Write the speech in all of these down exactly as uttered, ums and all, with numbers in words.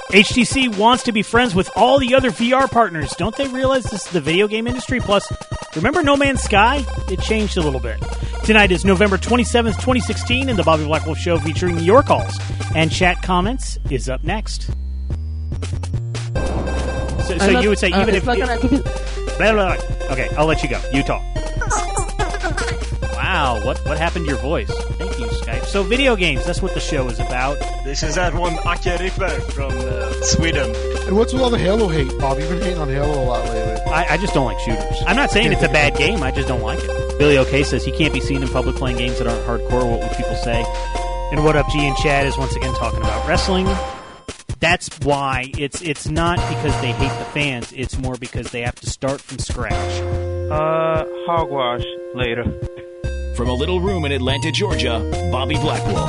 H T C wants to be friends with all the other V R partners. Don't they realize this is the video game industry? Plus, remember No Man's Sky? It changed a little bit. Tonight is November twenty-seventh, twenty sixteen, and the Bobby Blackwolf Show featuring your calls and chat comments is up next. So, so not, you would say uh, even it's if... Not gonna keep it. Blah, blah, blah. Okay, I'll let you go. You talk. Wow, what what happened to your voice? Thank you, Skype. So video games, that's what the show is about. This is that one Ake Ripper from uh, Sweden. And what's with all the Halo hate, Bob? You've been hating on Halo a lot lately. I, I just don't like shooters. I'm not saying it's a bad game, I just don't like it. Billy OK says he can't be seen in public playing games that aren't hardcore. What would people say? And What Up G and Chad is once again talking about wrestling. That's why it's it's not because they hate the fans, it's more because they have to start from scratch. Uh, hogwash later. From a little room in Atlanta, Georgia, Bobby Blackwolf.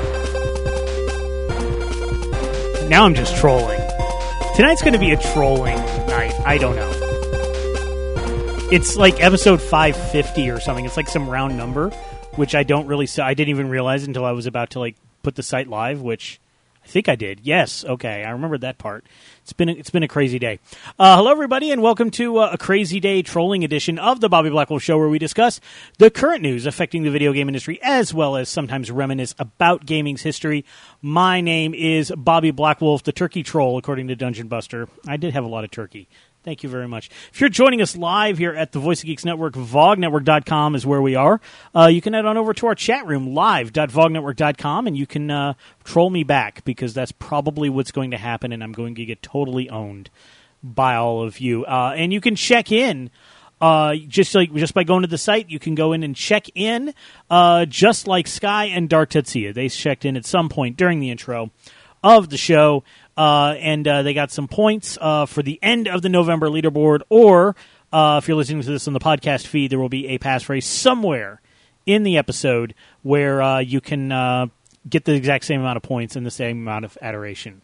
Now I'm just trolling. Tonight's going to be a trolling night. I don't know. It's like episode five fifty or something. It's like some round number, which I don't really... I didn't even realize until I was about to like put the site live, which... I think I did. Yes. Okay. I remembered that part. It's been a, it's been a crazy day. Uh, hello, everybody, and welcome to uh, a crazy day trolling edition of the Bobby Blackwolf Show, where we discuss the current news affecting the video game industry, as well as sometimes reminisce about gaming's history. My name is Bobby Blackwolf, the turkey troll, according to Dungeon Buster. I did have a lot of turkey. Thank you very much. If you're joining us live here at the Voice of Geeks Network, vog network dot com is where we are. Uh, you can head on over to our chat room, live dot vog network dot com, and you can uh, troll me back, because that's probably what's going to happen, and I'm going to get totally owned by all of you. Uh, and you can check in. Uh, just like just by going to the site, you can go in and check in, uh, just like Sky and Dark Tetsuya. They checked in at some point during the intro of the show. Uh, and uh, they got some points uh, for the end of the November leaderboard, or uh, if you're listening to this on the podcast feed, there will be a passphrase somewhere in the episode where uh, you can uh, get the exact same amount of points and the same amount of adoration.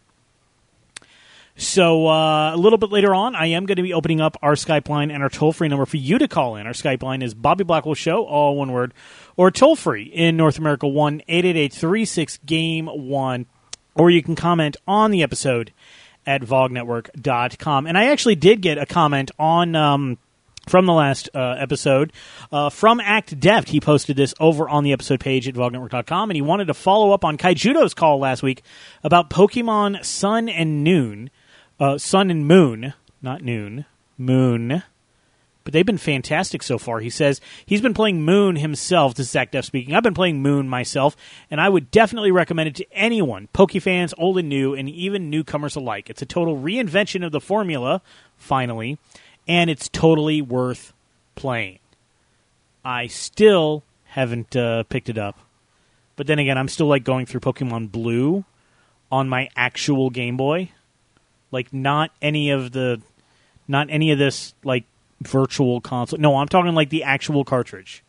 So uh, a little bit later on, I am going to be opening up our Skype line and our toll-free number for you to call in. Our Skype line is Bobby Blackwolf Show, all one word, or toll-free in North America, one eight eight eight, three six, game one. Or you can comment on the episode at vog network dot com. And I actually did get a comment on um, from the last uh, episode uh, from Act Deft. He posted this over on the episode page at vog network dot com, and he wanted to follow up on Kaijudo's call last week about Pokemon Sun and Noon. Uh, Sun and Moon, not Noon, Moon. But they've been fantastic so far. He says he's been playing Moon himself. This is Zach Duff speaking. I've been playing Moon myself, and I would definitely recommend it to anyone, Pokefans, old and new, and even newcomers alike. It's a total reinvention of the formula, finally, and it's totally worth playing. I still haven't uh, picked it up. But then again, I'm still like going through Pokemon Blue on my actual Game Boy. Like, not any of the, not any of this, like, virtual console. No, I'm talking like the actual cartridge.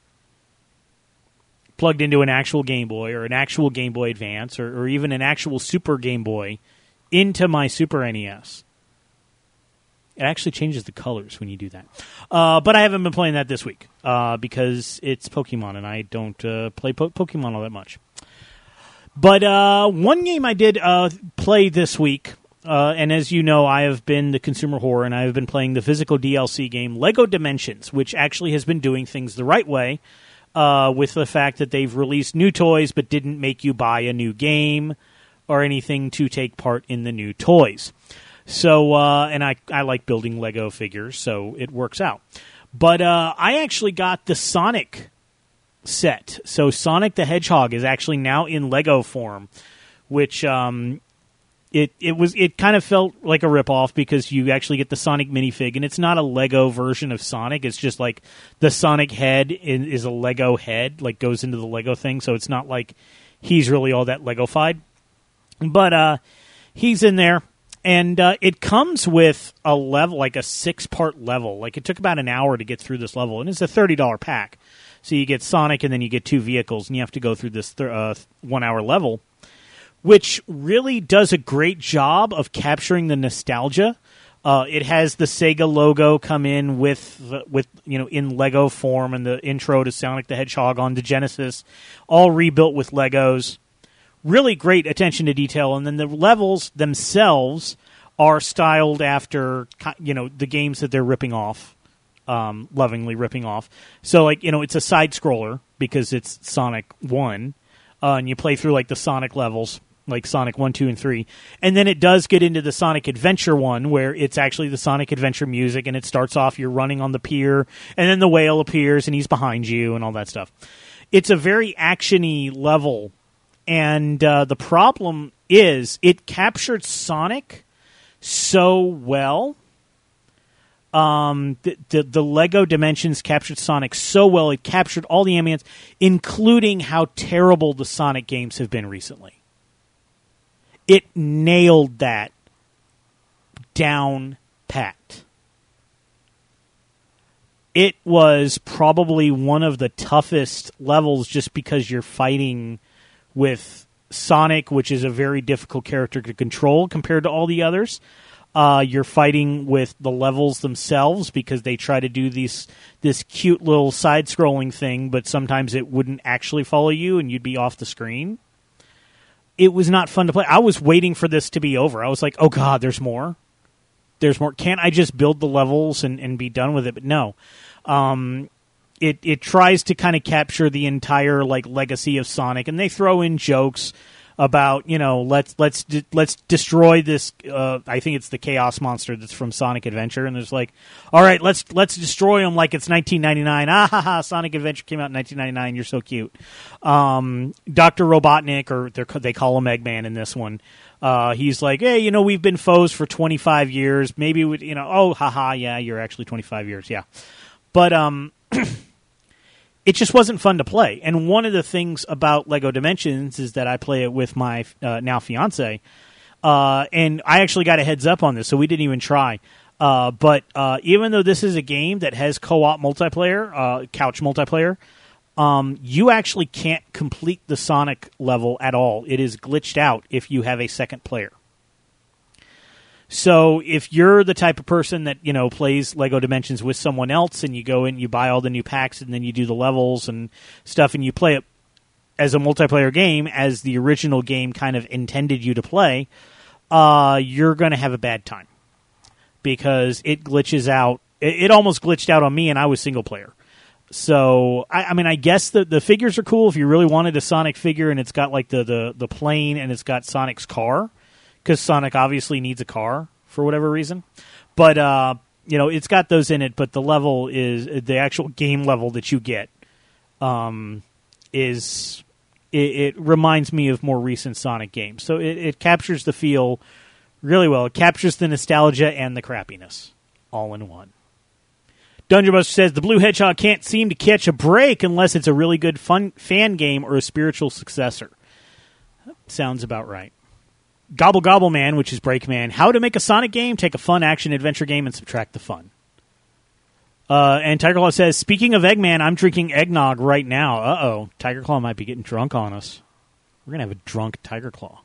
Plugged into an actual Game Boy or an actual Game Boy Advance or, or even an actual Super Game Boy into my Super N E S. It actually changes the colors when you do that. Uh, but I haven't been playing that this week uh, because it's Pokemon and I don't uh, play po- Pokemon all that much. But uh, one game I did uh, play this week, Uh, and as you know, I have been the consumer whore, and I have been playing the physical D L C game Lego Dimensions, which actually has been doing things the right way uh, with the fact that they've released new toys but didn't make you buy a new game or anything to take part in the new toys. So, uh, and I, I like building Lego figures, so it works out. But uh, I actually got the Sonic set. So Sonic the Hedgehog is actually now in Lego form, which... Um, It it was it kind of felt like a ripoff because you actually get the Sonic minifig, and it's not a Lego version of Sonic. It's just like the Sonic head is, is a Lego head, like goes into the Lego thing. So it's not like he's really all that Lego-fied. But uh, he's in there, and uh, it comes with a level, like a six-part level. Like it took about an hour to get through this level, and it's a thirty dollars pack. So you get Sonic, and then you get two vehicles, and you have to go through this th- uh, one-hour level, which really does a great job of capturing the nostalgia. Uh, it has the Sega logo come in with, with you know, in Lego form, and the intro to Sonic the Hedgehog on the Genesis, all rebuilt with Legos. really great attention to detail, and then the levels themselves are styled after, you know, the games that they're ripping off, um, lovingly ripping off. So, like, you know, it's a side-scroller because it's Sonic one, uh, and you play through, like, the Sonic levels, like Sonic one, two, and three. And then it does get into the Sonic Adventure one, where it's actually the Sonic Adventure music, and it starts off, you're running on the pier, and then the whale appears, and he's behind you, and all that stuff. It's a very action-y level, and uh, the problem is it captured Sonic so well. Um, the, the the Lego Dimensions captured Sonic so well. It captured all the ambience, including how terrible the Sonic games have been recently. It nailed that down pat. It was probably one of the toughest levels just because you're fighting with Sonic, which is a very difficult character to control compared to all the others. Uh, you're fighting with the levels themselves because they try to do these this cute little side-scrolling thing, but sometimes it wouldn't actually follow you and you'd be off the screen. It was not fun to play. I was waiting for this to be over. I was like, oh God, there's more? There's more. Can't I just build the levels and, and be done with it? But no. Um, it it tries to kind of capture the entire like legacy of Sonic, and they throw in jokes about, you know, let's let's de- let's destroy this. Uh, I think it's the Chaos Monster that's from Sonic Adventure, and there's like, all right, let's let's destroy him like it's nineteen ninety-nine. Ah ha ha! Sonic Adventure came out in nineteen ninety-nine. You're so cute. Um, Doctor Robotnik, or they call him Eggman in this one. Uh, he's like, hey, you know, we've been foes for twenty-five years. Maybe we, you know, oh haha, yeah, you're actually twenty-five years, yeah. But um. It just wasn't fun to play. And one of the things about Lego Dimensions is that I play it with my uh, now fiance, uh, and I actually got a heads up on this, so we didn't even try. Uh, but uh, even though this is a game that has co-op multiplayer, uh, couch multiplayer, um, you actually can't complete the Sonic level at all. It is glitched out if you have a second player. So if you're the type of person that, you know, plays Lego Dimensions with someone else and you go in, you buy all the new packs, and then you do the levels and stuff, and you play it as a multiplayer game as the original game kind of intended you to play, uh, you're going to have a bad time because it glitches out. It, it almost glitched out on me, and I was single player. So, I, I mean, I guess the, the figures are cool if you really wanted a Sonic figure, and it's got like the, the, the plane, and it's got Sonic's car. Because Sonic obviously needs a car for whatever reason. But, uh, you know, it's got those in it, but the level is, the actual game level that you get um, is, it, it reminds me of more recent Sonic games. So it, it captures the feel really well. It captures the nostalgia and the crappiness all in one. Dungeon Buster says, the Blue Hedgehog can't seem to catch a break unless it's a really good fun fan game or a spiritual successor. Sounds about right. Gobble Gobble Man, which is Breakman. How to make a Sonic game, take a fun action-adventure game, and subtract the fun. Uh, and Tiger Claw says, speaking of Eggman, I'm drinking eggnog right now. Uh-oh. Tiger Claw might be getting drunk on us. We're going to have a drunk Tiger Claw.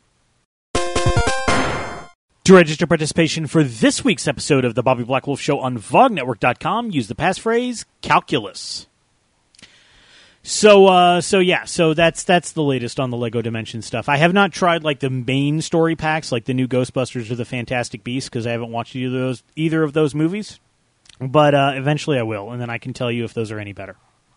To register participation for this week's episode of the Bobby Black Wolf Show on Vog Network dot com, use the passphrase, calculus. So, uh, so yeah, so that's that's the latest on the Lego Dimensions stuff. I have not tried like the main story packs, like the new Ghostbusters or the Fantastic Beasts, because I haven't watched either of those either of those movies. But uh, eventually I will, and then I can tell you if those are any better.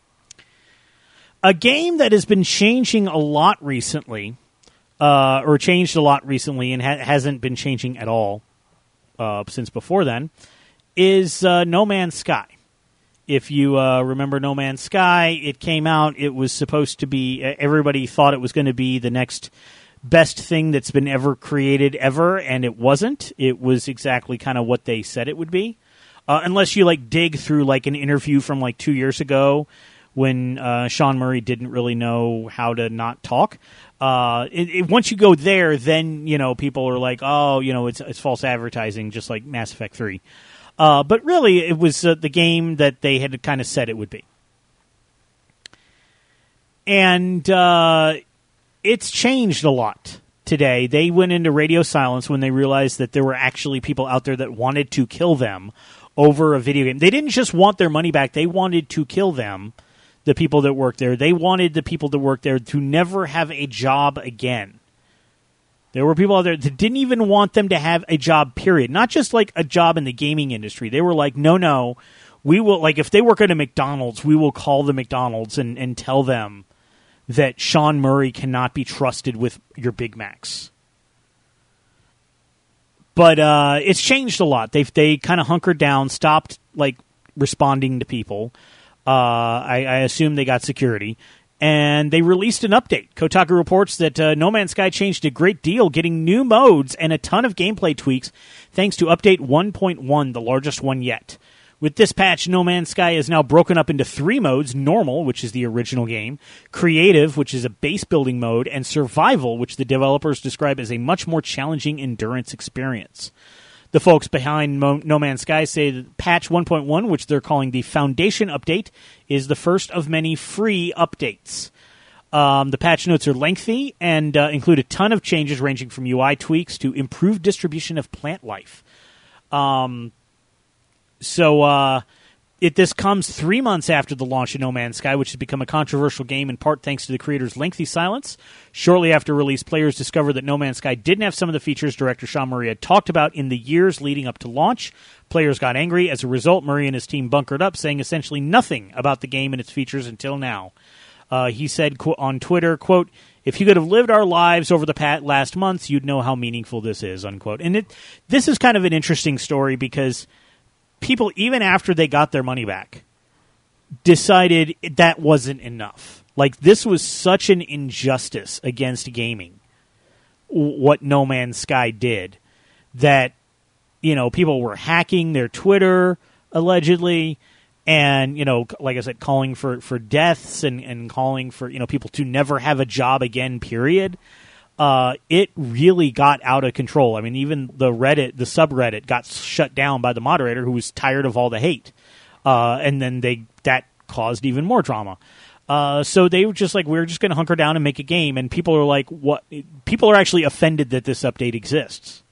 A game that has been changing a lot recently, uh, or changed a lot recently, and ha- hasn't been changing at all uh, since before then, is uh, No Man's Sky. If you uh, remember No Man's Sky, it came out, it was supposed to be, everybody thought it was going to be the next best thing that's been ever created ever, and it wasn't. It was exactly kind of what they said it would be. Uh, unless you like dig through like an interview from like two years ago when uh, Sean Murray didn't really know how to not talk. Uh, it, it, once you go there, then, you know, people are like, oh, you know, it's, it's false advertising, just like Mass Effect three. Uh, but really, it was uh, the game that they had kind of said it would be. And uh, it's changed a lot today. They went into radio silence when they realized that there were actually people out there that wanted to kill them over a video game. They didn't just want their money back. They wanted to kill them. the people that work there. They wanted the people that work there to never have a job again. There were people out there that didn't even want them to have a job, period. Not just like a job in the gaming industry. They were like, no, no, we will, like if they work at a McDonald's, we will call the McDonald's and, and tell them that Sean Murray cannot be trusted with your Big Macs. But uh, it's changed a lot. They've they kind of hunkered down, stopped like responding to people. Uh, I, I assume they got security. And they released an update. Kotaku reports that uh, No Man's Sky changed a great deal, getting new modes and a ton of gameplay tweaks thanks to Update one point one, the largest one yet. With this patch, No Man's Sky is now broken up into three modes: Normal, which is the original game, Creative, which is a base-building mode, and Survival, which the developers describe as a much more challenging endurance experience. The folks behind Mo- No Man's Sky say that patch one point one, which they're calling the Foundation Update, is the first of many free updates. Um, the patch notes are lengthy and uh, include a ton of changes ranging from U I tweaks to improved distribution of plant life. Um, so uh, it this comes three months after the launch of No Man's Sky, which has become a controversial game in part thanks to the creator's lengthy silence. Shortly after release, players discovered that No Man's Sky didn't have some of the features director Sean Murray had talked about in the years leading up to launch. Players got angry. As a result, Murray and his team bunkered up, saying essentially nothing about the game and its features until now. Uh, he said qu- on Twitter, quote, "If you could have lived our lives over the past last months, you'd know how meaningful this is," unquote. And it, this is kind of an interesting story because people, even after they got their money back, decided that wasn't enough. Like, this was such an injustice against gaming, what No Man's Sky did, that, you know, people were hacking their Twitter, allegedly, and, you know, like I said, calling for, for deaths and, and calling for, you know, people to never have a job again, period. Uh, it really got out of control. I mean, even the Reddit, the subreddit got shut down by the moderator who was tired of all the hate. Uh, and then they that caused even more drama. Uh, so they were just like, we're just going to hunker down and make a game. And people are like, what? People are actually offended that this update exists.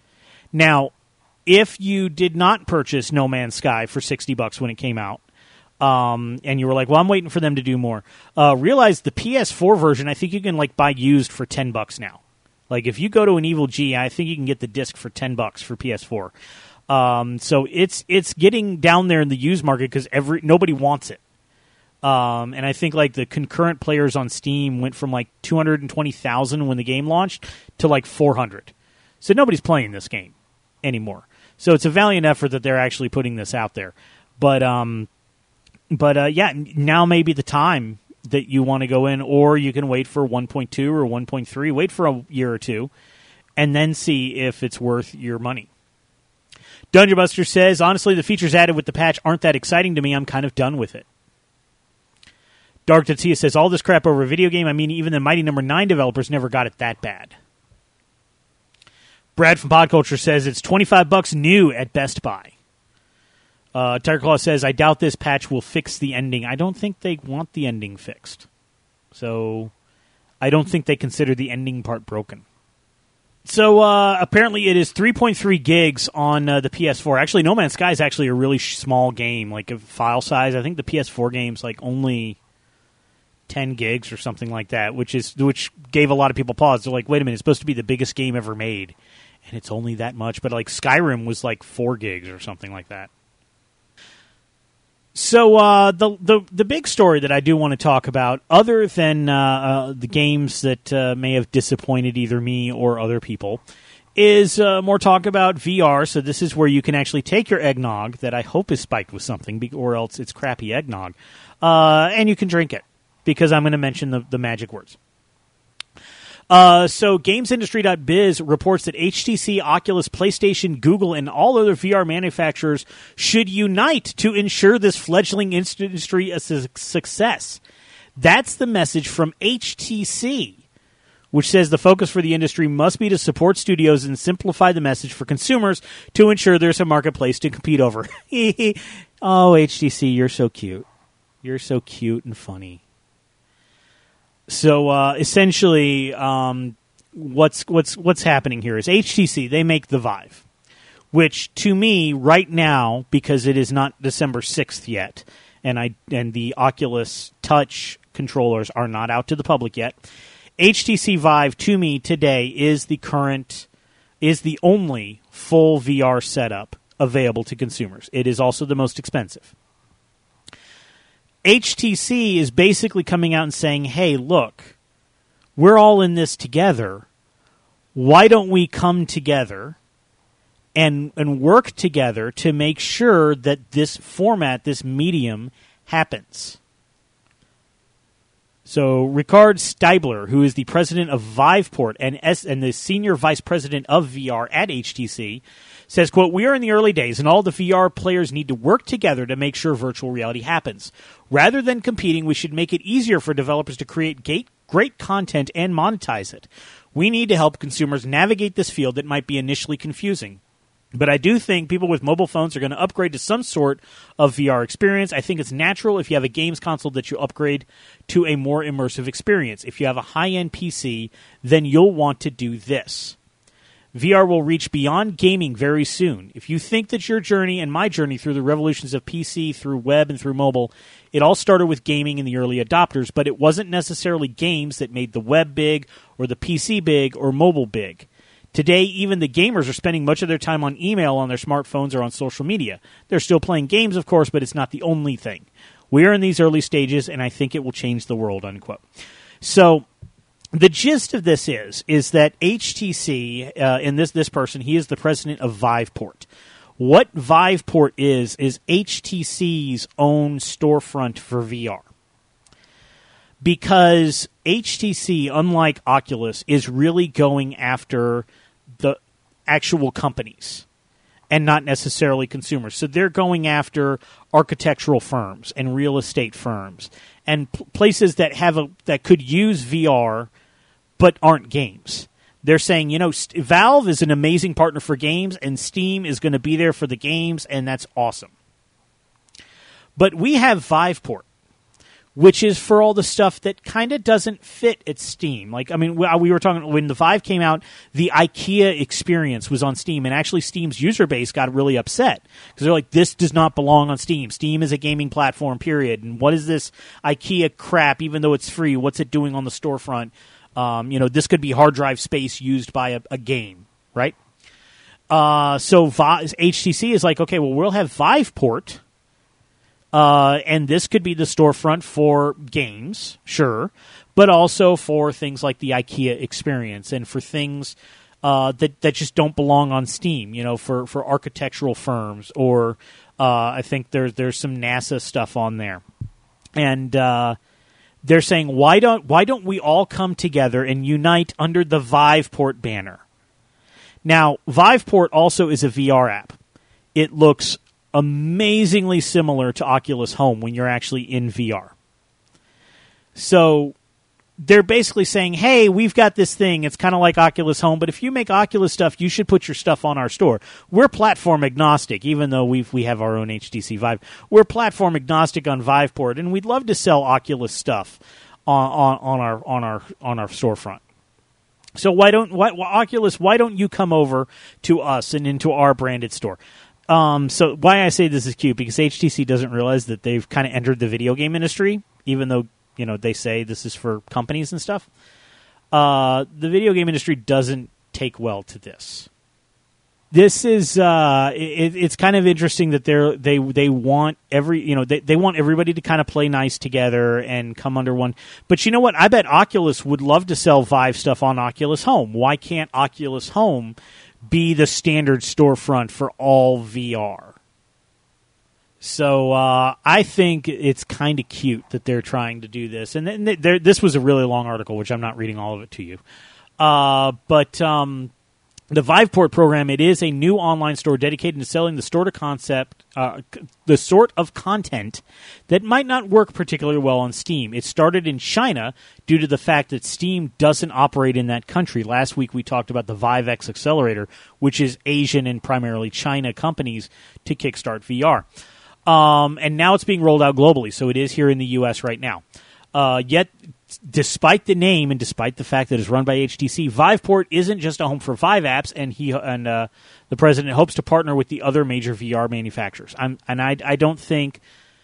Now, if you did not purchase No Man's Sky for sixty bucks when it came out, um, and you were like, well, I'm waiting for them to do more, uh, realize the P S four version, I think you can like buy used for ten bucks now. Like, if you go to an Evil G, I think you can get the disc for ten bucks for P S four. Um, so it's it's getting down there in the used market because every nobody wants it. Um, and I think like the concurrent players on Steam went from like two hundred twenty thousand when the game launched to like four hundred. So nobody's playing this game anymore. So it's a valiant effort that they're actually putting this out there. But um, but uh, yeah, now may be the time that you want to go in, or you can wait for one point two or one point three, wait for a year or two, and then see if it's worth your money. Dungeon Buster says, honestly, the features added with the patch aren't that exciting to me. I'm kind of done with it. Dark Tatsia says, all this crap over a video game, I mean, even the Mighty Number nine developers never got it that bad. Brad from Podculture says, it's twenty-five bucks new at Best Buy. Uh, Tiger Claw says, I doubt this patch will fix the ending. I don't think they want the ending fixed. So, I don't think they consider the ending part broken. So, uh, apparently it is three point three gigs on uh, the P S four. Actually, No Man's Sky is actually a really sh- small game, like a file size. I think the P S four game's like only ten gigs or something like that, which is which gave a lot of people pause. They're like, wait a minute, it's supposed to be the biggest game ever made, and it's only that much. But like Skyrim was like four gigs or something like that. So uh, the the the big story that I do want to talk about, other than uh, uh, the games that uh, may have disappointed either me or other people, is uh, more talk about V R. So this is where you can actually take your eggnog that I hope is spiked with something, or else it's crappy eggnog, uh, and you can drink it, because I'm going to mention the, the magic words. Uh, so GamesIndustry dot biz reports that H T C, Oculus, PlayStation, Google, and all other V R manufacturers should unite to ensure this fledgling industry a su- success. That's the message from H T C, which says the focus for the industry must be to support studios and simplify the message for consumers to ensure there's a marketplace to compete over. Oh, H T C, you're so cute. You're so cute and funny. So uh, essentially, um, what's what's what's happening here is H T C, they make the Vive, which to me right now, because it is not December sixth yet, and I and the Oculus Touch controllers are not out to the public yet. H T C Vive, to me, today is the current, is the only full V R setup available to consumers. It is also the most expensive. H T C is basically coming out and saying, hey, look, we're all in this together. Why don't we come together and and work together to make sure that this format, this medium, happens? So Ricard Steibler, who is the president of Viveport and S- and the senior vice president of V R at H T C, says, quote, we are in the early days, and all the V R players need to work together to make sure virtual reality happens. Rather than competing, we should make it easier for developers to create gate, great content and monetize it. We need to help consumers navigate this field that might be initially confusing. But I do think people with mobile phones are going to upgrade to some sort of V R experience. I think it's natural if you have a games console that you upgrade to a more immersive experience. If you have a high-end P C, then you'll want to do this. V R will reach beyond gaming very soon. If you think that your journey and my journey through the revolutions of P C, through web, and through mobile, it all started with gaming and the early adopters, but it wasn't necessarily games that made the web big or the P C big or mobile big. Today, even the gamers are spending much of their time on email on their smartphones or on social media. They're still playing games, of course, but it's not the only thing. We are in these early stages, and I think it will change the world, unquote. So the gist of this is is that H T C, uh, and this, this person, he is the president of Viveport. What Viveport is, is H T C's own storefront for V R. Because H T C, unlike Oculus, is really going after the actual companies and not necessarily consumers. So they're going after architectural firms and real estate firms and p- places that have a that could use V R but aren't games. They're saying, you know, St- Valve is an amazing partner for games, and Steam is going to be there for the games, and that's awesome. But we have Viveport, which is for all the stuff that kind of doesn't fit at Steam. Like, I mean, we were talking, when the Vive came out, the IKEA experience was on Steam, and actually Steam's user base got really upset, because they're like, this does not belong on Steam. Steam is a gaming platform, period, and what is this IKEA crap, even though it's free? What's it doing on the storefront? Um, you know, this could be hard drive space used by a, a game, right? Uh, so Vi- H T C is like, okay, well, we'll have Viveport, Uh, and this could be the storefront for games, sure, but also for things like the IKEA experience and for things uh, that that just don't belong on Steam. You know, for, for architectural firms, or uh, I think there's there's some NASA stuff on there, and uh, they're saying, why don't why don't we all come together and unite under the Viveport banner? Now, Viveport also is a V R app. It looks amazingly similar to Oculus Home when you're actually in V R. So they're basically saying, hey, we've got this thing. It's kind of like Oculus Home, but if you make Oculus stuff, you should put your stuff on our store. We're platform agnostic, even though we we have our own H T C Vive. We're platform agnostic on Viveport, and we'd love to sell Oculus stuff on, on, on our on our on our storefront. So why don't why, Oculus? Why don't you come over to us and into our branded store? Um, so why I say this is cute, because H T C doesn't realize that they've kind of entered the video game industry, even though, you know, they say this is for companies and stuff. Uh, the video game industry doesn't take well to this. This is uh, it, it's kind of interesting that they're they they want every you know they they want everybody to kind of play nice together and come under one. But you know what? I bet Oculus would love to sell Vive stuff on Oculus Home. Why can't Oculus Home be the standard storefront for all V R? So uh, I think it's kind of cute that they're trying to do this. And then this was a really long article, which I'm not reading all of it to you. Uh, but um, the Viveport program, it is a new online store dedicated to selling the sort of concept, uh, the sort of content that might not work particularly well on Steam. It started in China due to the fact that Steam doesn't operate in that country. Last week we talked about the ViveX Accelerator, which is Asian and primarily China companies to kickstart V R. Um, and now it's being rolled out globally, so it is here in the U S right now. Uh, yet, despite the name and despite the fact that it's run by H T C, Viveport isn't just a home for Vive apps, and he and uh, the president hopes to partner with the other major V R manufacturers. I'm, and I, I don't think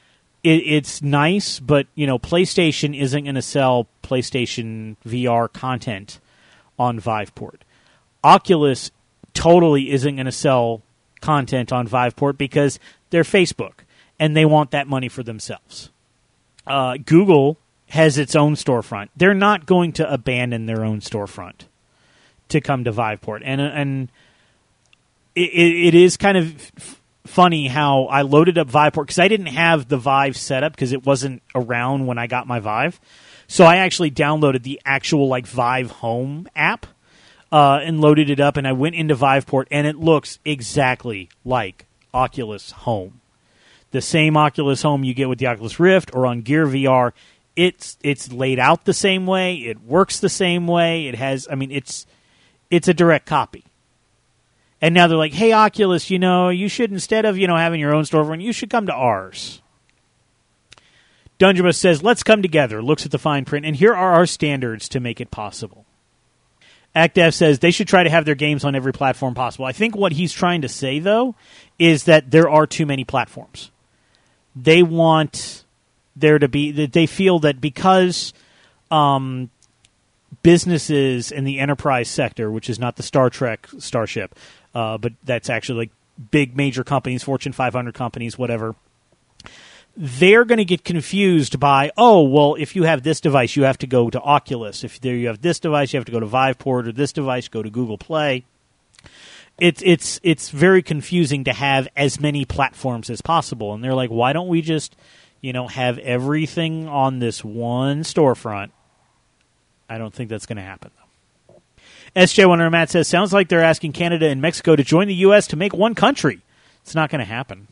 it, it's nice, but you know, PlayStation isn't going to sell PlayStation V R content on Viveport. Oculus totally isn't going to sell content on Viveport because they're Facebook and they want that money for themselves. Uh, Google has its own storefront. They're not going to abandon their own storefront to come to Viveport, and and it, it is kind of f- funny how I loaded up Viveport because I didn't have the Vive set up because it wasn't around when I got my Vive. So I actually downloaded the actual like Vive Home app uh, and loaded it up, and I went into Viveport, and it looks exactly like Oculus Home. The same Oculus Home you get with the Oculus Rift or on Gear V R. It's it's laid out the same way. It works the same way. It has, I mean, it's it's a direct copy. And now they're like, hey, Oculus, you know, you should, instead of, you know, having your own storefront, you should come to ours. Dungeonbus says, let's come together, looks at the fine print, and here are our standards to make it possible. ActDev says they should try to have their games on every platform possible. I think what he's trying to say, though, is that there are too many platforms. They want there to be, that they feel that because um, businesses in the enterprise sector, which is not the Star Trek Starship, uh, but that's actually like big major companies, Fortune five hundred companies, whatever, they're going to get confused by, oh, well, if you have this device, you have to go to Oculus. If there you have this device, you have to go to Viveport, or this device, go to Google Play. It's it's it's very confusing to have as many platforms as possible. And they're like, why don't we just, you know, have everything on this one storefront? I don't think that's going to happen, though. S J one hundred Matt says, sounds like they're asking Canada and Mexico to join the U S to make one country. It's not going to happen.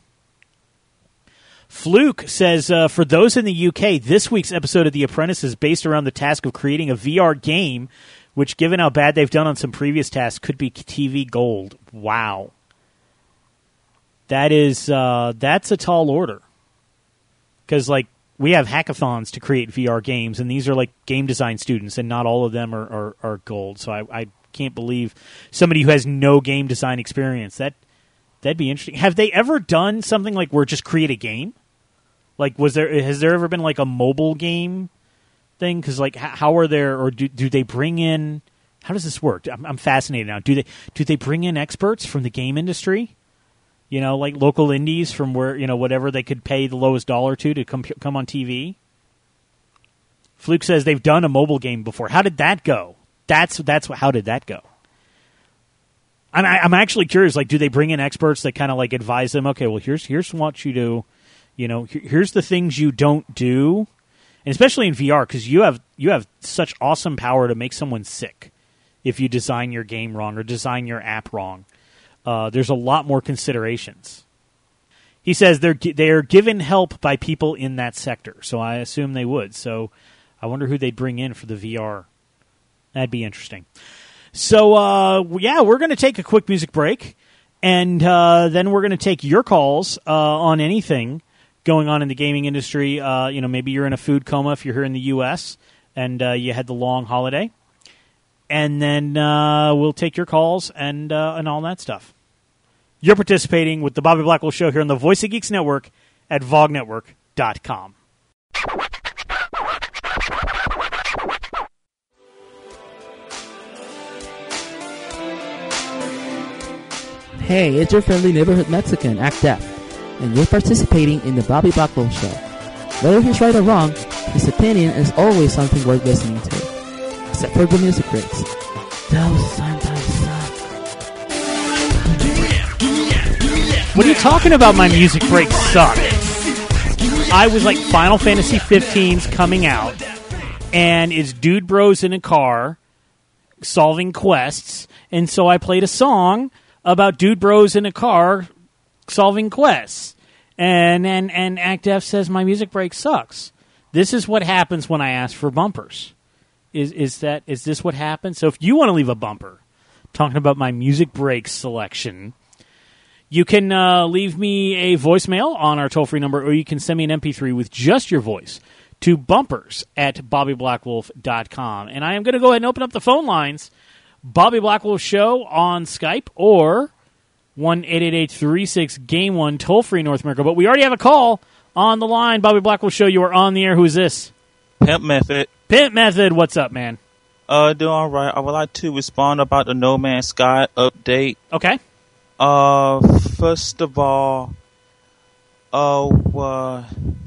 Fluke says, uh, for those in the U K, this week's episode of The Apprentice is based around the task of creating a V R game, which, given how bad they've done on some previous tasks, could be T V gold. Wow. That is, uh, that's a tall order. Because, like, we have hackathons to create V R games, and these are, like, game design students, and not all of them are, are, are gold. So I, I can't believe somebody who has no game design experience. That, that'd be interesting. Have they ever done something like where just create a game? Like, was there, has there ever been, like, a mobile game thing? Because, like, how are there, or do, do they bring in, how does this work? I'm, I'm fascinated now. Do they do they bring in experts from the game industry? You know, like local indies from where, you know, whatever they could pay the lowest dollar to to come come on T V? Fluke says they've done a mobile game before. How did that go? That's that's how did that go? I'm I'm actually curious. Like, do they bring in experts that kind of like advise them? Okay, well, here's here's what you do. You know, here's the things you don't do, and especially in V R, because you have you have such awesome power to make someone sick if you design your game wrong or design your app wrong. Uh, there's a lot more considerations. He says they're they are given help by people in that sector, so I assume they would. So I wonder who they'd bring in for the V R. That'd be interesting. So uh, yeah, we're going to take a quick music break, and uh, then we're going to take your calls uh, on anything going on in the gaming industry. Uh, you know, maybe you're in a food coma if you're here in the U S and uh, you had the long holiday. And then uh, we'll take your calls and uh, and all that stuff. You're participating with the Bobby Blackwell Show here on the Voice of Geeks Network at vog network dot com. Hey, it's your friendly neighborhood Mexican, ActDev, and you're participating in the Bobby Blackwell Show. Whether he's right or wrong, his opinion is always something worth listening to. Except for the music breaks. Those sometimes suck. What are you talking about? My music breaks suck. I was like Final Fantasy fifteen's coming out, and it's dude bros in a car solving quests, and so I played a song about dude bros in a car solving quests. And and and ActDev says my music break sucks. This is what happens when I ask for bumpers. Is is that is this what happens? So if you want to leave a bumper talking about my music break selection, you can uh, leave me a voicemail on our toll-free number, or you can send me an M P three with just your voice to bumpers at bobby blackwolf dot com. And I am going to go ahead and open up the phone lines. Bobby Blackwolf Show on Skype, or one eight eight eight three six game one toll-free North America. But we already have a call On the line, Bobby Blackwell Show. You are on the air. Who is this? Pimp Method. Pimp Method. What's up, man? Uh, doing all right. I would like to respond about the No Man's Sky update. Okay. Uh, first of all, uh, uh,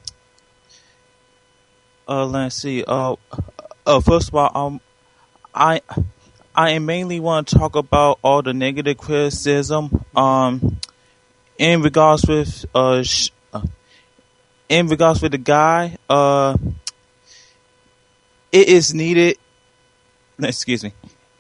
uh let's see. Uh, uh, first of all, um, I, I mainly want to talk about all the negative criticism. Um, in regards with uh, sh- uh in regards with the guy, uh, it is needed. Excuse me.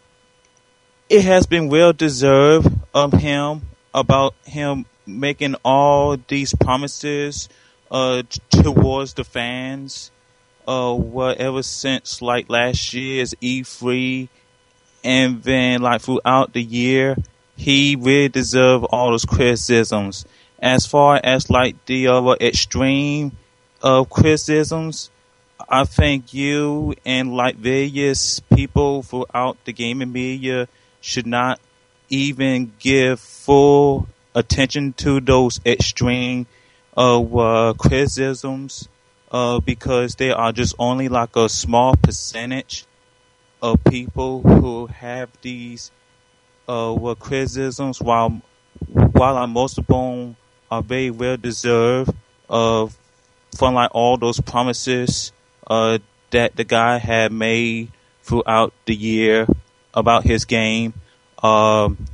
It has been well deserved of him about him making all these promises uh, t- towards the fans. Uh, whatever since like last year's E three, and then like throughout the year, he really deserved all those criticisms. As far as like the uh, extreme uh, criticisms, I think you and like various people throughout the gaming media should not even give full attention to those extreme uh, uh, criticisms uh, because they are just only like a small percentage of people who have these uh, uh, criticisms, while while uh, most of them are very well deserved uh, from like all those promises Uh, that the guy had made throughout the year about his game. Um,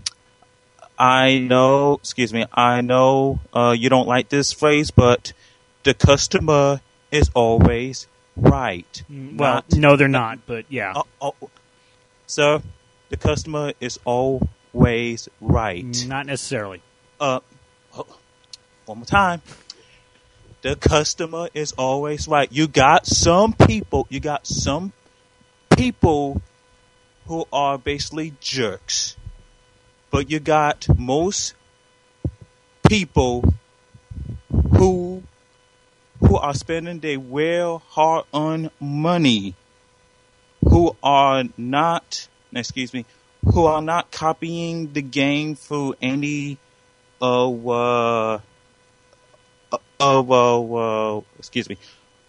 I know, excuse me, I know uh, you don't like this phrase, but the customer is always right. Well, Not- no, they're not, but yeah. Oh, oh, sir, the customer is always right. Not necessarily. Uh, oh, one more time. The customer is always right. You got some people, you got some people who are basically jerks. But you got most people who who are spending their well hard-earned money, who are not, excuse me, who are not copying the game through any uh, uh Uh, well, well, excuse me.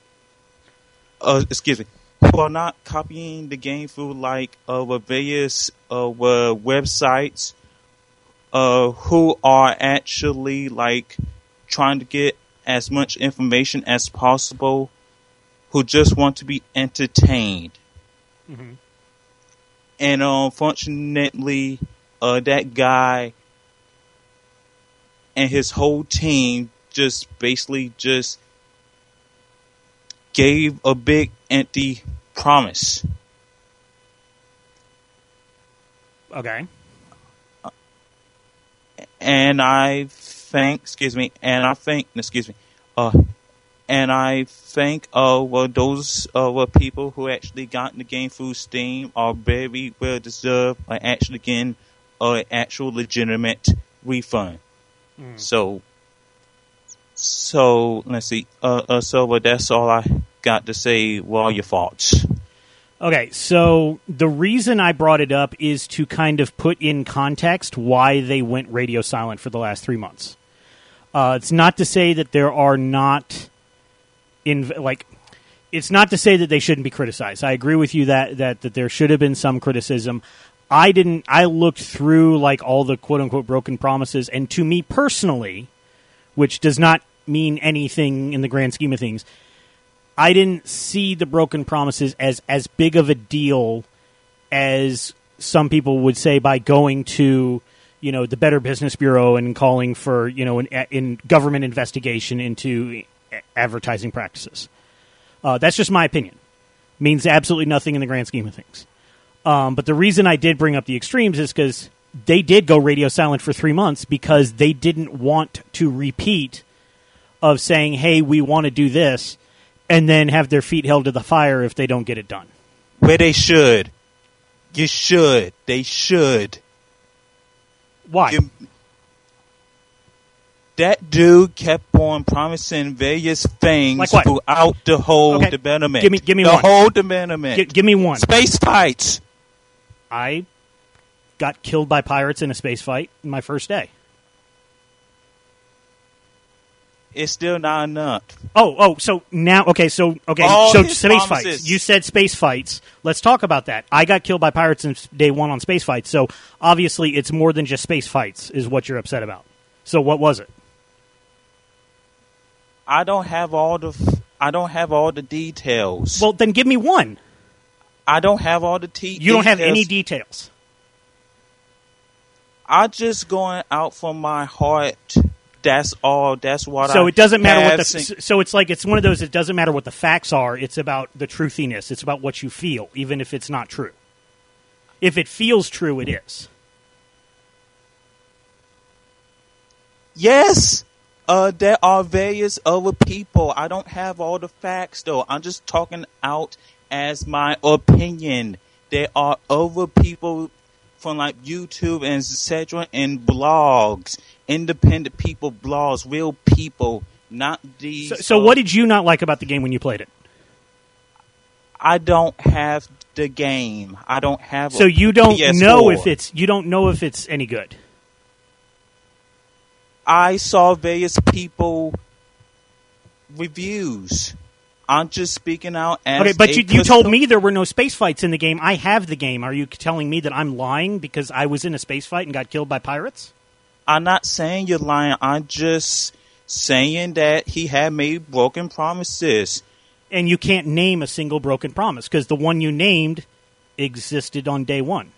Uh, excuse me. Who are not copying the game through like uh, various uh, uh, websites. Uh, who are actually like trying to get as much information as possible. Who just want to be entertained. Mm-hmm. And unfortunately, uh, that guy and his whole team just basically just gave a big empty promise. Okay. And I think, excuse me, and I think, excuse me, uh, and I think, uh, well, those, uh, well, people who actually got the game through Steam are very well deserved, like actually getting an actual legitimate refund. Mm. So, So, let's see. Uh, uh, so, well, that's all I got to say. What are your thoughts? Okay, so the reason I brought it up is to kind of put in context why they went radio silent for the last three months. Uh, it's not to say that there are not, in like, it's not to say that they shouldn't be criticized. I agree with you that that, that there should have been some criticism. I didn't. I looked through like all the quote unquote broken promises, and to me personally, which does not mean anything in the grand scheme of things, I didn't see the broken promises as as big of a deal as some people would say by going to, you know, the Better Business Bureau and calling for, you know, an in government investigation into advertising practices. Uh, that's just my opinion. Means absolutely nothing in the grand scheme of things. Um, but the reason I did bring up the extremes is because they did go radio silent for three months because they didn't want to repeat of saying, hey, we want to do this, and then have their feet held to the fire if they don't get it done. Where they should. You should. They should. Why? You, that dude kept on promising various things like what? throughout the whole okay. development. Give me, give me the one. The whole development. G- give me one. Space fights. I got killed by pirates in a space fight in my first day. it's still not enough. Oh, oh, so now, okay, so, okay, All so his space promises. fights. You said space fights. Let's talk about that. I got killed by pirates in day one on space fights, so obviously it's more than just space fights is what you're upset about. So what was it? I don't have all the f- I don't have all the details. Well, then give me one. I don't have all the te- You don't have details. any details. I'm just going out from my heart. That's all. That's what I So it doesn't matter what have the. seen. So it's like it's one of those. It doesn't matter what the facts are. It's about the truthiness. It's about what you feel, even if it's not true. If it feels true, it is. Yes, uh, there are various other people. I don't have all the facts, though. I'm just talking out as my opinion. There are other people from like YouTube and et cetera and blogs, independent people blogs, real people, not these. So, so uh, what did you not like about the game when you played it? I don't have the game. I don't have. So a you don't P S four. know if it's you don't know if it's any good. I saw various people reviews. I'm just speaking out as Okay, but a you, you told custom- me there were no space fights in the game. I have the game. Are you telling me that I'm lying because I was in a space fight and got killed by pirates? I'm not saying you're lying. I'm just saying that he had made broken promises. And you can't name a single broken promise because the one you named existed on day one.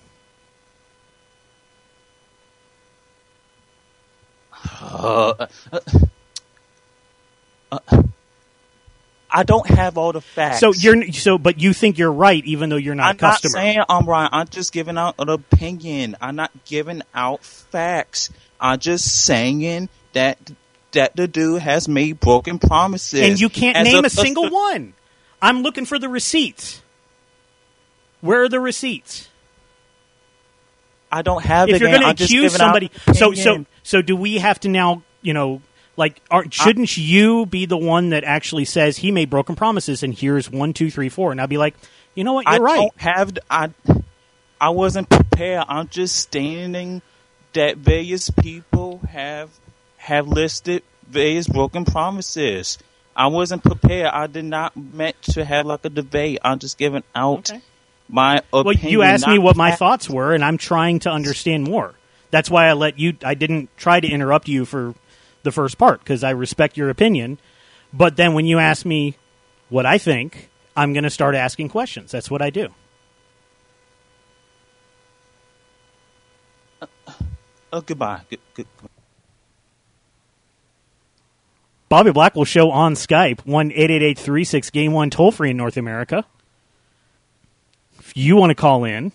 Uh, uh, uh, I don't have all the facts. So you're so, but you think you're right, even though you're not I'm a customer. not saying I'm right. I'm just giving out an opinion. I'm not giving out facts. I'm just saying that that the dude has made broken promises. And you can't As name a, single one. I'm looking for the receipts. Where are the receipts? I don't have If the you're game. going I'm to just accuse giving out somebody, so so opinion. so do we have to now? You know, like, aren't, shouldn't you be the one that actually says he made broken promises and here's one, two, three, four, and I'll be like, you know what, you're I right. don't have. the- I I wasn't prepared. I'm just stating that various people have have listed various broken promises. I wasn't prepared. I did not meant to have like a debate. I'm just giving out Okay. my opinion. Well, you asked me not what my fact. thoughts were, and I'm trying to understand more. That's why I let you. I didn't try to interrupt you for the first part because I respect your opinion. But then when you ask me what I think, I'm going to start asking questions. That's what I do. Oh, goodbye. Good, good. Bobby Black will show on Skype, one eight eight eight three six game one toll free in North America. If you want to call in.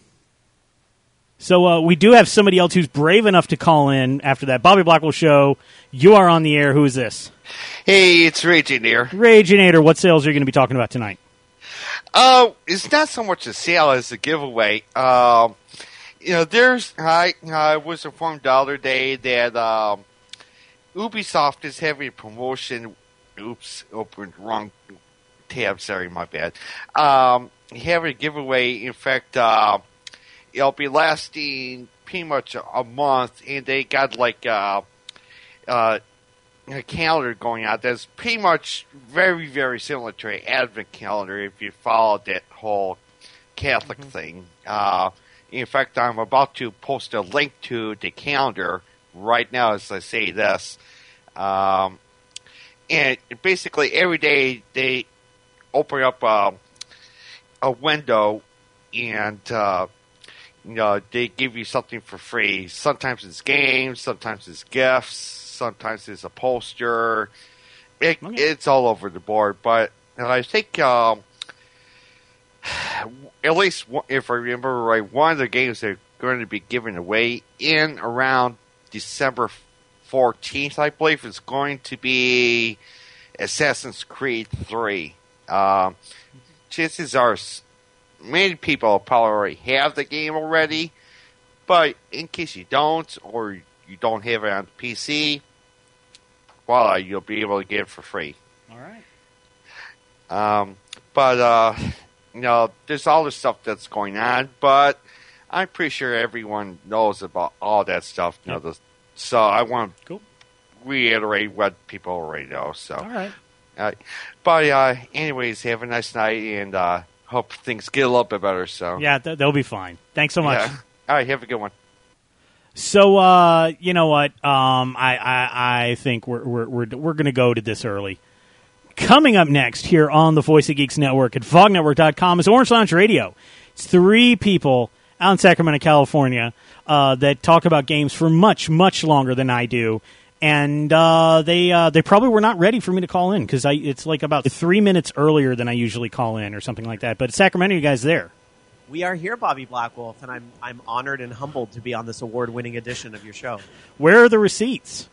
So uh, we do have somebody else who's brave enough to call in after that. Bobby Black will show. You are on the air. Who is this? Hey, it's Raging here. Raginator, what sales are you going to be talking about tonight? Uh, it's not so much a sale as a giveaway. Um, you know, there's I I was informed the other day that um, Ubisoft is having a promotion. Oops, opened wrong tab. Sorry, my bad. Um, having a giveaway. In fact, uh, it'll be lasting pretty much a month, and they got like uh, uh. a calendar going out that's pretty much very, very similar to an advent calendar if you follow that whole Catholic mm-hmm. thing. Uh, in fact, I'm about to post a link to the calendar right now as I say this. Um, and basically every day they open up a, a window and uh, you know, they give you something for free. Sometimes it's games, sometimes it's gifts. Sometimes it's a poster. It, Okay. It's all over the board. But I think, um, at least one- if I remember right, one of the games they're going to be giving away in around December fourteenth, I believe, is going to be Assassin's Creed three. Um, chances are s- many people probably already have the game already. But in case you don't, or you don't have it on the P C, voila, you'll be able to get it for free. All right. Um, but, uh, you know, there's all this stuff that's going on, but I'm pretty sure everyone knows about all that stuff. You know, the, so I want to Cool. reiterate what people already know. So, All right. uh, but uh, anyways, have a nice night, and uh, hope things get a little bit better. So, Yeah, th- they'll be fine. Thanks so much. yeah. All right, have a good one. So, uh, you know what? Um, I, I, I think we're we're we're, we're going to go to this early. Coming up next here on the Voice of Geeks Network at vog network dot com is Orange Lounge Radio. It's three people out in Sacramento, California, uh, that talk about games for much, much longer than I do. And uh, they uh, they probably were not ready for me to call in because it's like about three minutes earlier than I usually call in or something like that. But Sacramento, you guys there? We are here, Bobby Blackwolf, and I'm I'm honored and humbled to be on this award-winning edition of your show. Where are the receipts?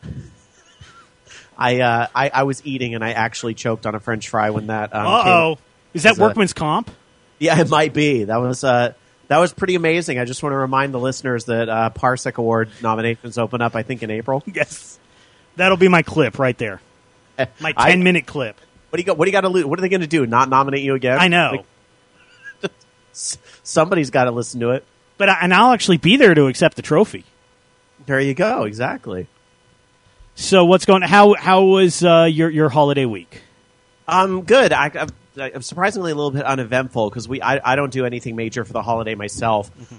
I uh, I, I was eating, and I actually choked on a French fry when that. Um, Uh-oh. came. Is that was, workman's comp? Yeah, it might be. That was uh, that was pretty amazing. I just want to remind the listeners that uh, Parsec Award nominations open up, I think, in April. Yes. That'll be my clip right there. My I- ten-minute clip. What do you got? What do you got to lose? What are they going to do? Not nominate you again? I know. Like, s- somebody's got to listen to it. But I, and I'll actually be there to accept the trophy. There you go. Exactly. So what's going? How how was uh, your your holiday week? Um, good. I, I'm, I'm surprisingly a little bit uneventful because we I, I don't do anything major for the holiday myself. Mm-hmm.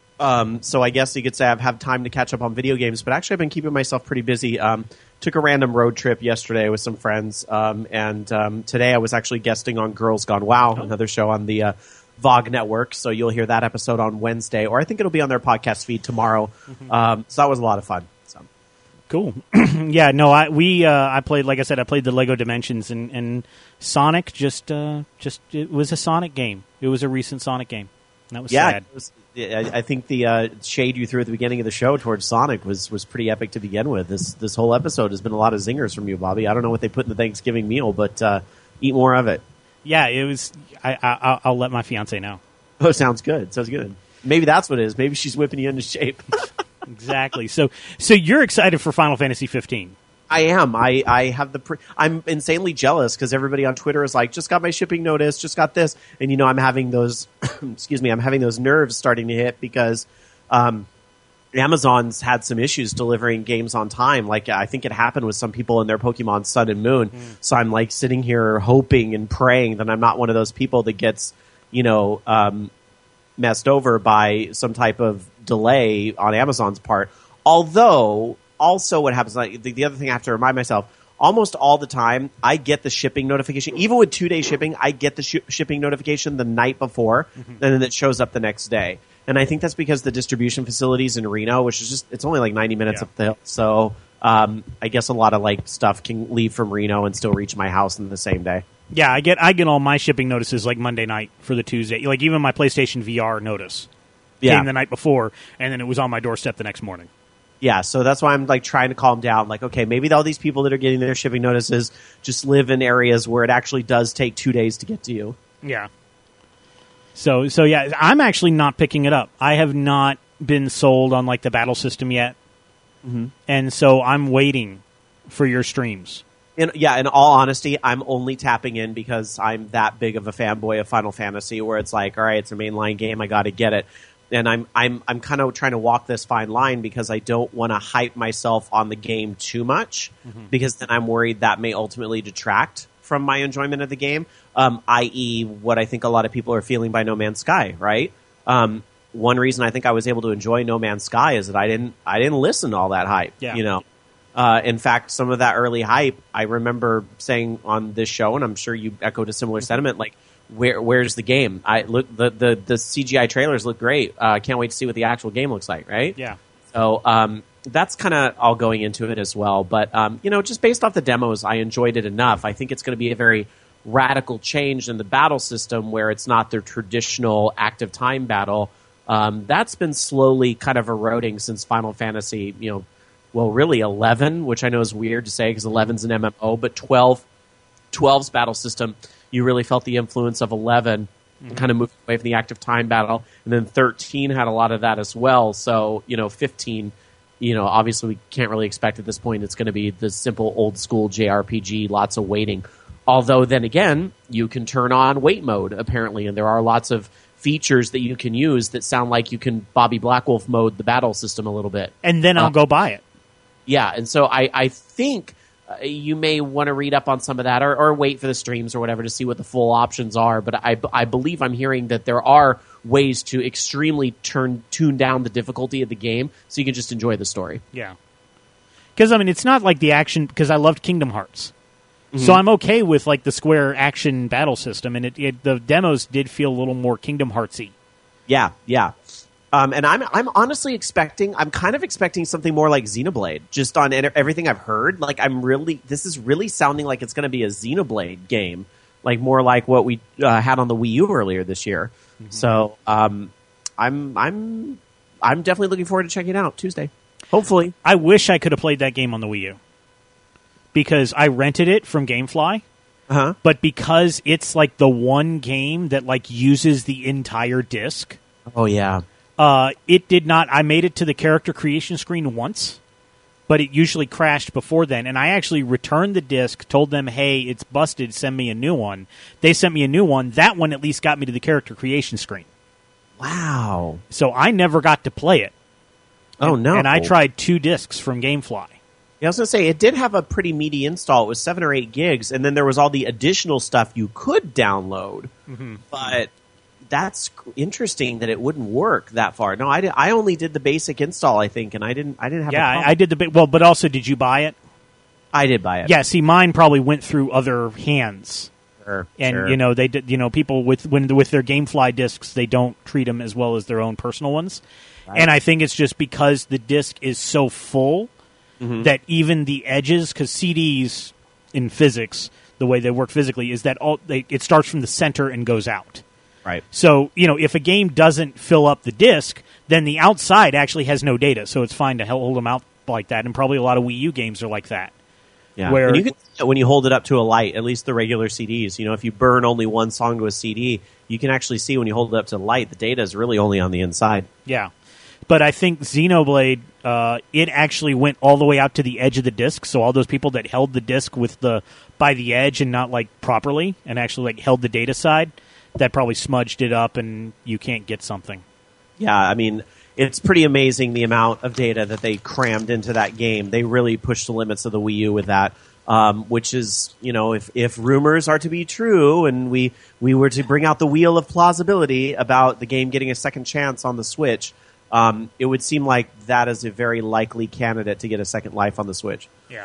Um, so I guess you could say I've had time to catch up on video games, but actually I've been keeping myself pretty busy. Um, took a random road trip yesterday with some friends, um, and um, today I was actually guesting on Girls Gone WoW, Oh. another show on the uh, Vog Network. So you'll hear that episode on Wednesday, or I think it'll be on their podcast feed tomorrow. Mm-hmm. Um, so that was a lot of fun. So. Cool. Yeah. No. I we uh, I played like I said I played the Lego Dimensions and, and Sonic. Just uh, just it was a Sonic game. It was a recent Sonic game. And that was Yeah, sad. it was, I I think the uh, shade you threw at the beginning of the show towards Sonic was, was pretty epic to begin with. This this whole episode has been a lot of zingers from you, Bobby. I don't know what they put in the Thanksgiving meal, but uh, eat more of it. Yeah. It was. I, I I'll- I'll let my fiance know. Oh, sounds good. Sounds good. Maybe that's what it is. Maybe she's whipping you into shape. Exactly. So so you're excited for Final Fantasy fifteen. I am. I, I have the. Pre- I'm insanely jealous because everybody on Twitter is like, just got my shipping notice, just got this, and you know, I'm having those. excuse me, I'm having those nerves starting to hit because um, Amazon's had some issues delivering games on time. Like I think it happened with some people in their Pokemon Sun and Moon. Mm. So I'm like sitting here hoping and praying that I'm not one of those people that gets, you know, um, messed over by some type of delay on Amazon's part. Although. Also, what happens, like, the, the other thing I have to remind myself, almost all the time, I get the shipping notification. Even with two-day shipping, I get the sh- shipping notification the night before, mm-hmm. and then it shows up the next day. And I think that's because the distribution facilities in Reno, which is just, it's only like ninety minutes yeah. up the hill. So um, I guess a lot of like stuff can leave from Reno and still reach my house in the same day. Yeah, I get I get all my shipping notices like Monday night for the Tuesday. Like even my PlayStation V R notice yeah. came the night before, and then it was on my doorstep the next morning. Yeah, so that's why I'm like trying to calm down. Like, okay, maybe all these people that are getting their shipping notices just live in areas where it actually does take two days to get to you. Yeah. So, so yeah, I'm actually not picking it up. I have not been sold on like the battle system yet, mm-hmm. and so I'm waiting for your streams. In, yeah, in all honesty, I'm only tapping in because I'm that big of a fanboy of Final Fantasy, where it's like, all right, it's a mainline game, I got to get it. And I'm I'm I'm kind of trying to walk this fine line because I don't want to hype myself on the game too much, mm-hmm. because then I'm worried that may ultimately detract from my enjoyment of the game. Um, that is, what I think a lot of people are feeling by No Man's Sky, right? Um, one reason I think I was able to enjoy No Man's Sky is that I didn't I didn't listen to all that hype. Yeah. You know, uh, in fact, some of that early hype, I remember saying on this show, and I'm sure you echoed a similar mm-hmm. sentiment, like. Where where's the game? I look the, the, the C G I trailers look great. I uh, can't wait to see what the actual game looks like. Right? Yeah. So um, that's kind of all going into it as well. But um, you know, just based off the demos, I enjoyed it enough. I think it's going to be a very radical change in the battle system where it's not the traditional active time battle. Um, that's been slowly kind of eroding since Final Fantasy. You know, well, really eleven, which I know is weird to say because eleven's an M M O, but twelve, twelve's battle system. You really felt the influence of eleven mm-hmm. and kind of moved away from the active time battle. And then thirteen had a lot of that as well. So, you know, fifteen, you know, obviously we can't really expect at this point it's going to be the simple old school J R P G, lots of waiting. Although then again, you can turn on wait mode, apparently, and there are lots of features that you can use that sound like you can Bobby Blackwolf mode the battle system a little bit. And then I'll uh, go buy it. Yeah, and so I, I think uh, you may want to read up on some of that or, or wait for the streams or whatever to see what the full options are. But I, I believe I'm hearing that there are ways to extremely turn tune down the difficulty of the game so you can just enjoy the story. Yeah. Because, I mean, it's not like the action, because I loved Kingdom Hearts. Mm-hmm. So I'm okay with, like, the Square action battle system, and it, it the demos did feel a little more Kingdom Heartsy. Yeah, yeah. Um, and I'm I'm honestly expecting, I'm kind of expecting something more like Xenoblade, just on enter- everything I've heard. Like, I'm really, this is really sounding like it's going to be a Xenoblade game, like more like what we uh, had on the Wii U earlier this year. Mm-hmm. So um, I'm I'm I'm definitely looking forward to checking it out Tuesday. Hopefully. I wish I could have played that game on the Wii U. Because I rented it from GameFly. Uh-huh. But because it's like the one game that like uses the entire disc. Oh, yeah. Uh, it did not. I made it to the character creation screen once, but it usually crashed before then. And I actually returned the disc, told them, hey, it's busted, send me a new one. They sent me a new one. That one at least got me to the character creation screen. Wow. So I never got to play it. Oh, and, no. And I tried two discs from GameFly. Yeah, I was going to say, it did have a pretty meaty install. It was seven or eight gigs, and then there was all the additional stuff you could download. Mm-hmm. But that's interesting that it wouldn't work that far. No, I, did, I only did the basic install, I think, and I didn't I didn't have Yeah, a I, I did the big... Well, but also, did you buy it? I did buy it. Yeah, see, mine probably went through other hands. Sure, and, sure. you know, they did, you know, people with when with their GameFly discs, they don't treat them as well as their own personal ones. Right. And I think it's just because the disc is so full mm-hmm. that even the edges, because C Ds in physics, the way they work physically, is that all they, it starts from the center and goes out. Right. So, you know, if a game doesn't fill up the disc, then the outside actually has no data, so it's fine to hold them out like that, and probably a lot of Wii U games are like that. Yeah. Where and you can, when you hold it up to a light, at least the regular C Ds, you know, if you burn only one song to a C D, you can actually see when you hold it up to the light, the data is really only on the inside. Yeah. But I think Xenoblade, uh, it actually went all the way out to the edge of the disc, so all those people that held the disc with the by the edge and not like properly, and actually like held the data side, that probably smudged it up and you can't get something. Yeah, I mean, it's pretty amazing the amount of data that they crammed into that game. They really pushed the limits of the Wii U with that, um, which is, you know, if, if rumors are to be true and we, we were to bring out the wheel of plausibility about the game getting a second chance on the Switch, um, it would seem like that is a very likely candidate to get a second life on the Switch. Yeah.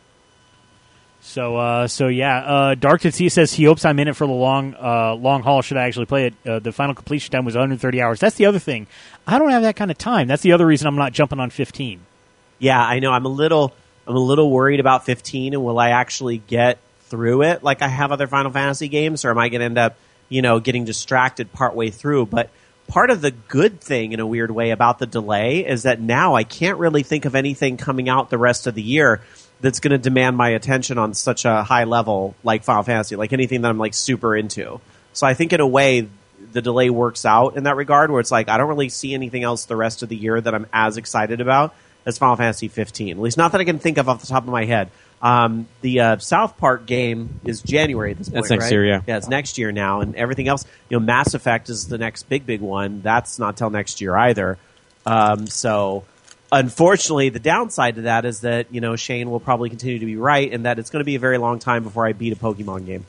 So, uh, so yeah, uh, Dark at Sea says he hopes I'm in it for the long, uh, long haul. Should I actually play it? Uh, the final completion time was one hundred thirty hours. That's the other thing. I don't have that kind of time. That's the other reason I'm not jumping on fifteen. Yeah, I know. I'm a little, I'm a little worried about fifteen, and will I actually get through it like I have other Final Fantasy games, or am I going to end up, you know, getting distracted partway through? But part of the good thing, in a weird way, about the delay is that now I can't really think of anything coming out the rest of the year that's going to demand my attention on such a high level like Final Fantasy, like anything that I'm like super into. So I think in a way the delay works out in that regard, where it's like I don't really see anything else the rest of the year that I'm as excited about as Final Fantasy fifteen. At least not that I can think of off the top of my head. Um, the uh, South Park game is January at this point, That's next right? year, yeah. Yeah, it's next year now, and everything else. You know, Mass Effect is the next big, big one. That's not till next year either. Um, so... Unfortunately, the downside to that is that, you know, Shane will probably continue to be right, and that it's going to be a very long time before I beat a Pokemon game.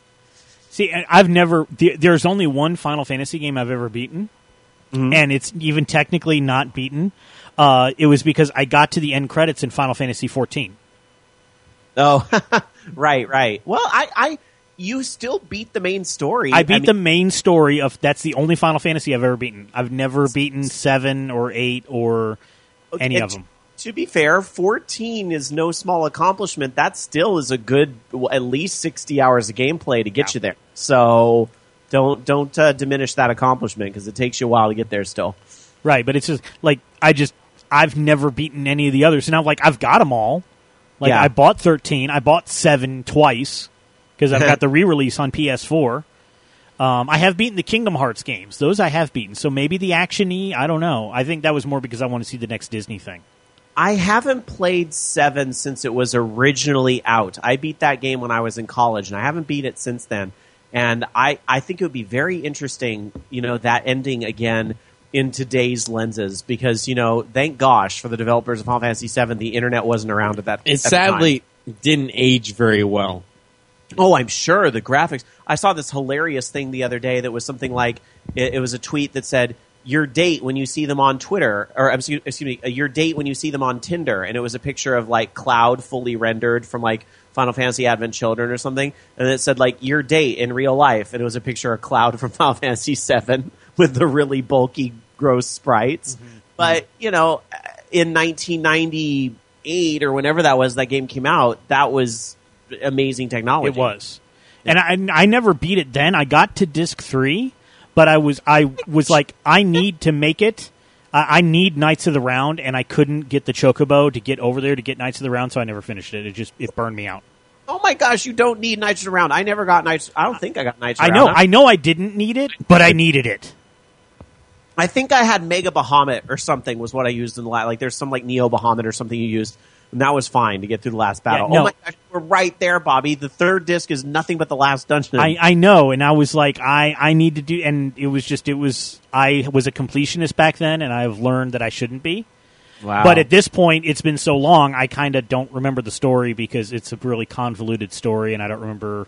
See, I've never... There's only one Final Fantasy game I've ever beaten, mm-hmm. and it's even technically not beaten. Uh, it was because I got to the end credits in Final Fantasy fourteen. Oh, right, right. Well, I... I You still beat the main story. I beat I mean, the main story of... That's the only Final Fantasy I've ever beaten. I've never beaten seven or eight or... any and of them. To, to be fair, fourteen is no small accomplishment. That still is a good, well, at least sixty hours of gameplay to get yeah. you there. So don't don't uh, diminish that accomplishment because it takes you a while to get there still. Right, but it's just like I just I've never beaten any of the others, and I'm like I've got them all. Like yeah. I bought thirteen, I bought seven twice because I've got the re-release on P S four. Um, I have beaten the Kingdom Hearts games. Those I have beaten. So maybe the Action-y, I don't know. I think that was more because I want to see the next Disney thing. I haven't played seven since it was originally out. I beat that game when I was in college, and I haven't beat it since then. And I, I think it would be very interesting, you know, that ending again in today's lenses because, you know, thank gosh for the developers of Final Fantasy seven, the internet wasn't around at that It at the sadly time. didn't age very well. Oh, I'm sure the graphics. I saw this hilarious thing the other day that was something like it, it was a tweet that said your date when you see them on Twitter, or excuse, excuse me, your date when you see them on Tinder, and it was a picture of like Cloud fully rendered from like Final Fantasy Advent Children or something, and it said like your date in real life, and it was a picture of Cloud from Final Fantasy seven with the really bulky, gross sprites. Mm-hmm. But you know, in nineteen ninety-eight or whenever that was, that game came out, that was amazing technology. It was, and I I never beat it then. I got to disc three, but I was I was like I need to make it. I, I need Knights of the Round, and I couldn't get the Chocobo to get over there to get Knights of the Round, so I never finished it. It just it burned me out. Oh my gosh, you don't need Knights of the Round. I never got Knights. I don't think I got Knights of I the know Round. I know I didn't need it, but I needed it. I think I had Mega Bahamut or something was what I used in the last. Like there's some like Neo Bahamut or something you used. And that was fine to get through the last battle. Yeah, no. Oh my gosh, we're right there, Bobby. The third disc is nothing but the last dungeon. I, I know, and I was like, I, I need to do, and it was just, it was, I was a completionist back then, and I've learned that I shouldn't be. Wow. But at this point, it's been so long, I kind of don't remember the story because it's a really convoluted story, and I don't remember.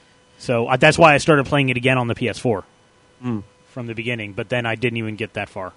So uh, that's why I started playing it again on the P S four mm. from the beginning, but then I didn't even get that far.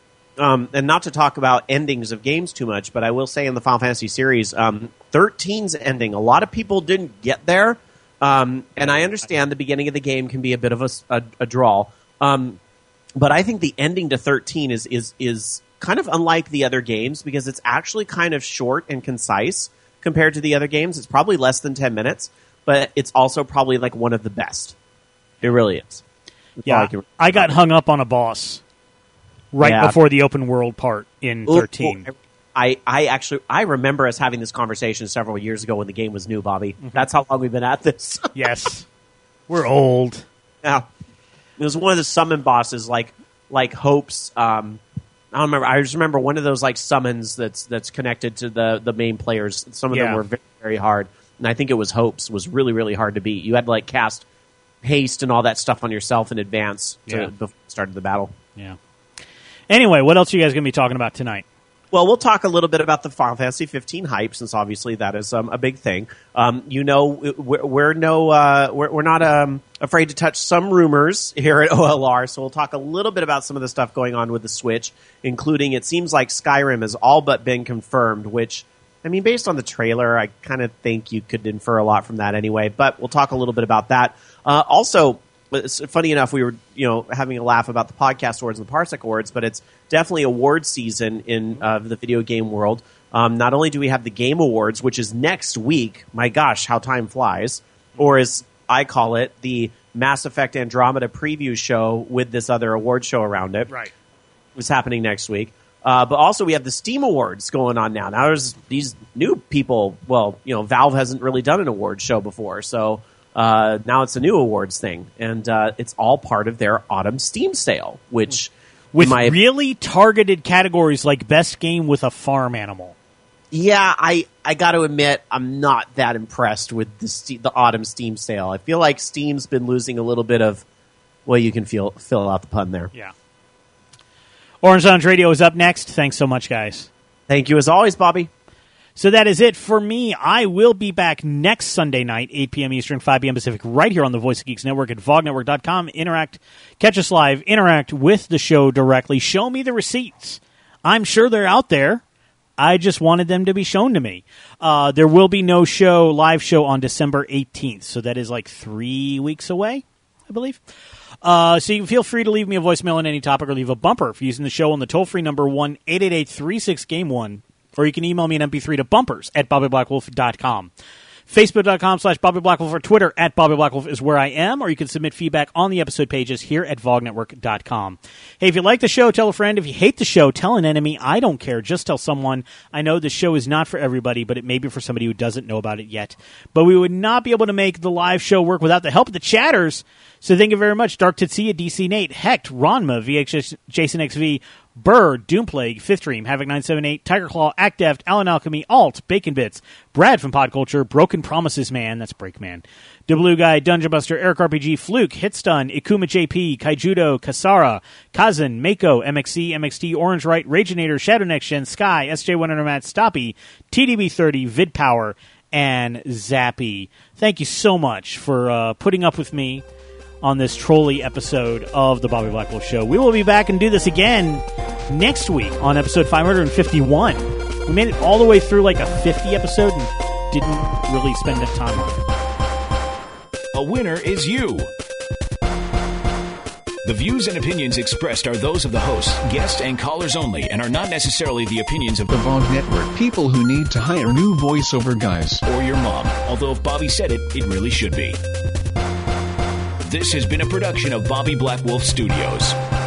Um, and not to talk about endings of games too much, but I will say in the Final Fantasy series, um, thirteen's ending, a lot of people didn't get there. Um, and I understand the beginning of the game can be a bit of a, a, a draw. Um, but I think the ending to thirteen is, is, is kind of unlike the other games because it's actually kind of short and concise compared to the other games. It's probably less than ten minutes, but it's also probably like one of the best. It really is. That's Yeah, I, can- I got hung up on a boss right Yeah. before the open world part in Ooh, thirteen. ooh, I, I actually I remember us having this conversation several years ago when the game was new, Bobby. Mm-hmm. That's how long we've been at this. Yes. We're old. Yeah. It was one of the summon bosses like like Hope's um I don't remember I just remember one of those like summons that's that's connected to the, the main players. Some of Yeah. them were very, very hard. And I think it was Hope's was really, really hard to beat. You had to like cast haste and all that stuff on yourself in advance to Yeah. before you started the battle. Yeah. Anyway, what else are you guys going to be talking about tonight? Well, we'll talk a little bit about the Final Fantasy fifteen hype, since obviously that is um, a big thing. Um, you know, we're, we're no, uh, we're, we're not um, afraid to touch some rumors here at O L R. So we'll talk a little bit about some of the stuff going on with the Switch, including it seems like Skyrim has all but been confirmed. Which, I mean, based on the trailer, I kind of think you could infer a lot from that anyway. But we'll talk a little bit about that. Uh, also. It's funny enough, we were, you know, having a laugh about the podcast awards and the Parsec awards, but it's definitely award season in uh, the video game world. Um, not only do we have the Game Awards, which is next week, my gosh, how time flies, or as I call it, the Mass Effect Andromeda preview show with this other award show around it. Right. It's happening next week. Uh, but also we have the Steam Awards going on now. Now there's these new people, well, you know, Valve hasn't really done an award show before, so... Uh, now it's a new awards thing, and uh, it's all part of their autumn Steam sale, which With my, really targeted categories like best game with a farm animal. yeah, I I got to admit I'm not that impressed with the Ste- the autumn Steam sale. I feel like Steam's been losing a little bit of, well, you can feel fill out the pun there. Yeah. Orange Lounge Radio is up next. Thanks so much, guys. Thank you as always, Bobby. So that is it for me. I will be back next Sunday night, eight p.m. Eastern, five p.m. Pacific, right here on the Voice of Geeks Network at vog network dot com. Interact, catch us live, interact with the show directly. Show me the receipts. I'm sure they're out there. I just wanted them to be shown to me. Uh, there will be no show, live show on December eighteenth, so that is like three weeks away, I believe. Uh, so you can feel free to leave me a voicemail on any topic or leave a bumper for using the show on the toll-free number one eight eight eight, three six, game one. Or you can email me an M P three to bumpers at bobby black wolf dot com. Facebook dot com slash Bobby Blackwolf or Twitter at Bobby Blackwolf is where I am, or you can submit feedback on the episode pages here at vog network dot com. Hey, if you like the show, tell a friend. If you hate the show, tell an enemy. I don't care. Just tell someone. I know the show is not for everybody, but it may be for somebody who doesn't know about it yet. But we would not be able to make the live show work without the help of the chatters. So thank you very much. Dark Titsia, D C Nate, Hecht, Ronma, V H S, Jason X V, Burr, Doomplague, Fifth Dream, Havoc nine seven eight, Tiger Claw, Act Deft, Alan Alchemy, Alt, Bacon Bits, Brad from Pod Culture, Broken Promises Man, that's Breakman, The Blue Guy, Dungeon Buster, Eric R P G, Fluke, Hitstun, Ikuma J P, Kaijudo, Kasara, Kazan, Mako, M X C, M X T, Orange Right, Raginator, Shadow Next Gen, Sky, S J one hundred Matt, Stoppy, T D B thirty, VidPower, and Zappy. Thank you so much for uh, putting up with me on this trolley episode of the Bobby Blackwolf Show. We will be back and do this again next week on episode five hundred fifty-one. We made it all the way through like a fifty episode and didn't really spend enough time on it. A winner is you. The views and opinions expressed are those of the hosts, guests, and callers only, and are not necessarily the opinions of the Vaughn Network, people who need to hire new voiceover guys, or your mom. Although if Bobby said it, it really should be. This has been a production of Bobby Blackwolf Studios.